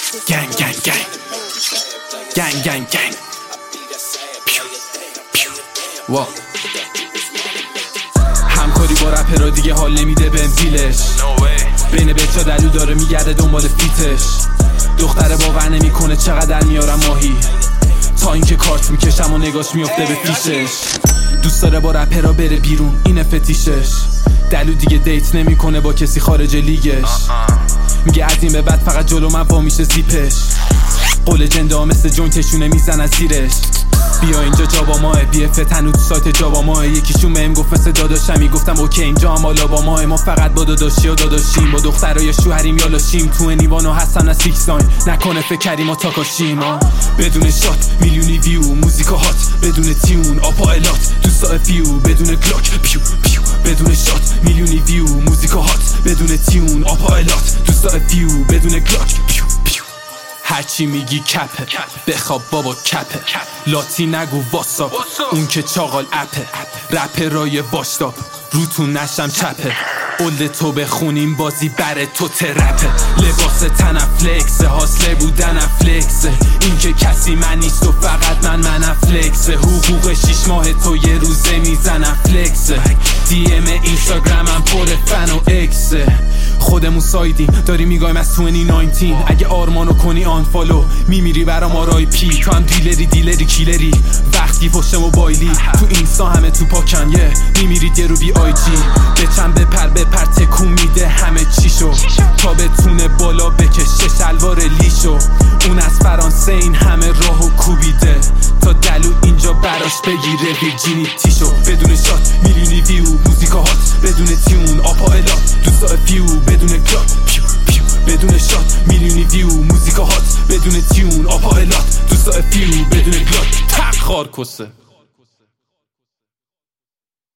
گنگ گنگ گنگ گنگ گنگ گنگ وا همکاری با رپرها دیگه حال نمیده بهم دیلش بین بچا دلو داره میگرده دنبال فیتش دختره باور نمیکنه چقدر میارم ماهی تا اینکه کارت میکشم و نگاش میفته به پیشش دوست داره با رپرها بره بیرون اینه فتیشش دلو دیگه دیت نمیکنه با کسی خارج لیگش میگه از این به بعد فقط جلو من وا میشه زیپش قول جنده ها مثل جوینتشونه میزن از زیرش بیا اینجا جابا ماه بی اف تنو تو سایت جابا ماه یکیشون بهم گفت مثل داداشمی گفتم اوکی اینجا هم حالا با ماه ما فقط با داداشی و داداشیم با دخترای شوهریم یا لاشیم تو نیوانو هستن از سیکس ساین نکنه فکر کردیم و تاکاشیم بدون شات میلیونی ویو موزیکا هات بدون تیون آپا الات دوستا فیو بدون کلاک پیو پیو بدون شات میلیونی ویو موزیکا هات بدون تیون آپا الات دوستا فیو بدون کلاک پیو پیو هرچی میگی کپه بخواب بابا کپه لاتی نگو واسا اون که چاقال اپه رپرای باشتاب روتون نشم چپه اولد تو بخونیم بازی بره تو ترپه لباس تنم فلکسه حاصله بودن فلکسه این که کسی من نیست و فقط من فلکسه حقوق 6 ماه تو یه روزه میزنم فلکسه دی ام اینستاگرامم پر فن و اکسه خودمون سایدیم داری میگایم از 2019 اگه آرمانو کنی آنفالو میمیری برام آرای پی تو هم دیلری کیلری وقتی پشت موبایلی تو اینستا همه تو پاکن میمیرید یه رو بی آی جی بچم بپر تکون میده همه چیشو تا بتونه بالا بکشه شلوار لیشو اون از فرانسه این همه راهو کوبیده تا دلو اینجا براش بگیره ویرجینیتیشو بدون شات میلیونی ویو موزیکا هات بدون تیون آپا الات دوستا فیو بدون کلاک پیو پیو بدون شات میلیونی ویو موزیکا هات بدون تیون آپا الات دوستا فیو بدون کلاک تق خار کسه